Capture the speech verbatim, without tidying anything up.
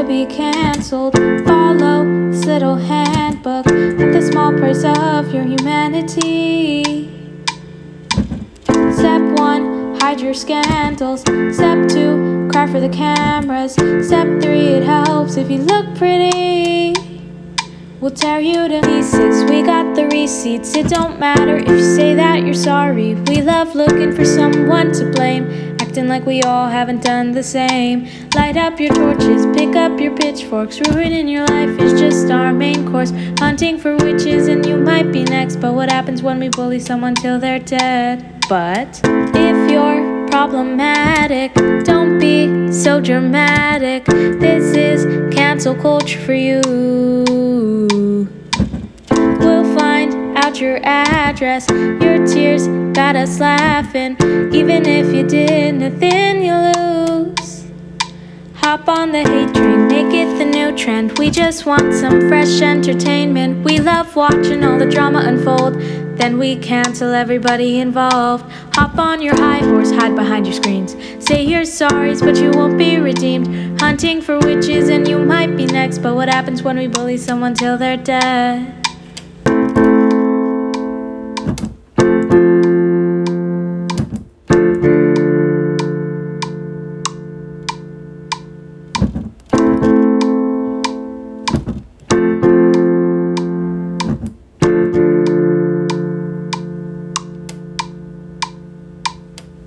to be cancelled. Follow this little handbook at the small price of your humanity. Step one, hide your scandals. Step two, cry for the cameras. Step three, it helps if you look pretty. We'll tear you to pieces, we got the receipts. It don't matter if you say that you're sorry. We love looking for someone to blame, acting like we all haven't done the same. Light up your torches, pick up your pitchforks. Ruining your life is just our main course. Hunting for witches and you might be next. But what happens when we bully someone till they're dead? But if you're problematic, don't be so dramatic. This is cancel culture for you. We'll find out your address. Your tears got us laughing. Even if you did nothing, you lose. Hop on the hate train, make it the new trend. We just want some fresh entertainment. We love watching all the drama unfold, then we cancel everybody involved. Hop on your high horse, hide behind your screens. Say your sorries, but you won't be redeemed. Hunting for witches and you might be next. But what happens when we bully someone till they're dead?